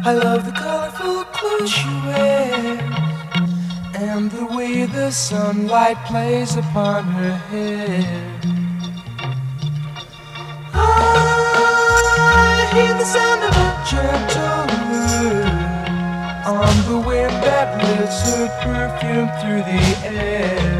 I love the colorful clothes she wears and the way the sunlight plays upon her hair. I hear the sound of a gentle word on the wind that lifts her perfume through the air.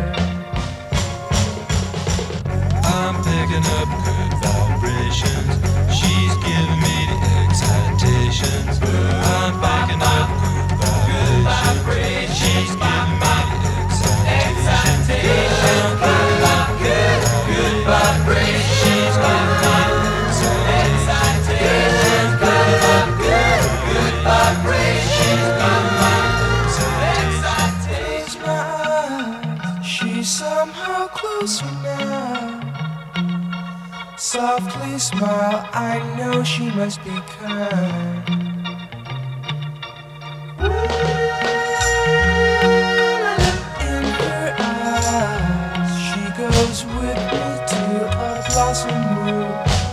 I'm picking up good vibrations. She's giving me the excitations. I'm picking up good vibrations. She's giving me the excitations. I'm picking up good vibrations. She's giving me the excitations. Picking up good vibrations. She's giving me the excitations. Close my eyes, she's somehow closer now. Softly smile, I know she must be kind. In her eyes, she goes with me to a blossom room.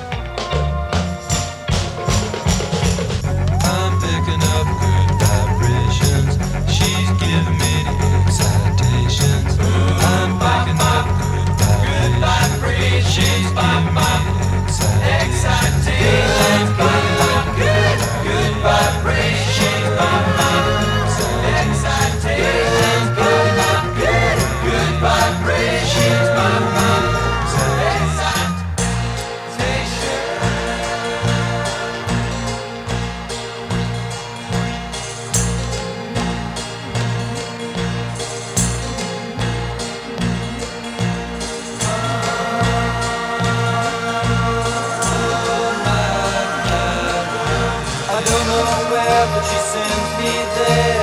I'm picking up good vibrations. She's giving me the excitations. I'm picking up good vibrations. She's giving me the excitations. Picking up good vibrations. She's giving me the excitations. Picking up good vibrations. She's giving me the I don't know where, but she sends me there.